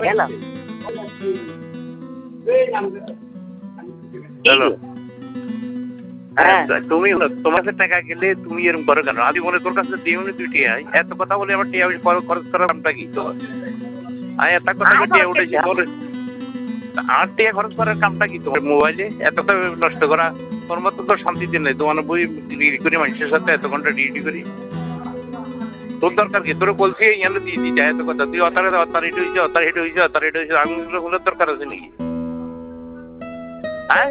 Hello hello হ্যাঁ তুমি তোমার কাছে টাকা গেলে তুমি এরকম করো কেন? আমি বলে তোর কাছে দিয়ে দুই টিয়া এত কথা বলে আমার টিয়া খরচ করার নামটা কি তোমার? আমি এত কথা টিয়া উঠেছি তোর আর টিয়া খরচ করার কামটা কি তোমার? মোবাইলে এতটা নষ্ট করা তোর মতো তো শান্তিতে নেই। তোমার বই ডিগ্রি করি মানুষের সাথে এত ঘন্টা ডিউটি করি তোর দরকার কি? তোর বলছি ইয়ানো দিয়ে দিই এত কথা তুই অতারিট হয়েছে আঙুলের দরকার আছে নাকি? হ্যাঁ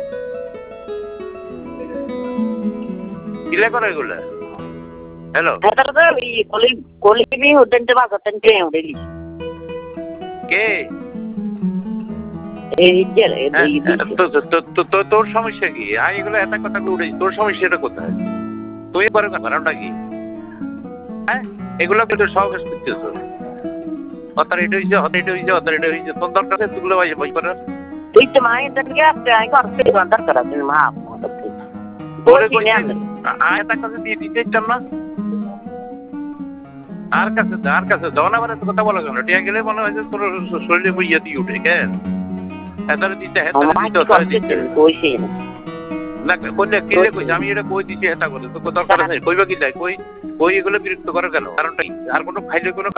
কিলা করে এগুলা? হ্যালো కొలిమి వద్దంటే మాకు వద్దంటే ఉండేది কে তোর সমস্যা কি? আমি এগুলো এত কথা উঠেছি তোর সমস্যাটা কোথায়? তুই করে কারণটা কি? হ্যাঁ এগুলো কিন্তু সব করতেছ অথরিটি হয়েছে তোর দরকার তুগুলো বই করার তুই তো মায়ের দাঁড়িয়ে দরকার আছে মা কাছে দিয়ে দিতে চান না আর কাছে দাও না মানে কথা বলা কেন? টিয়া গেলে মনে হয় যে তোর শরীরে বইয়া দিয়ে উঠে কেন? হেতারে দিতে না কইলে কিলে কইছে আমি এটা কই দিছি হেতা করে তো দরকার আছে কইবা কি যায় কই এগুলো বিরক্ত করে কেন? কারণটা আর কোনো খাইলে কোনো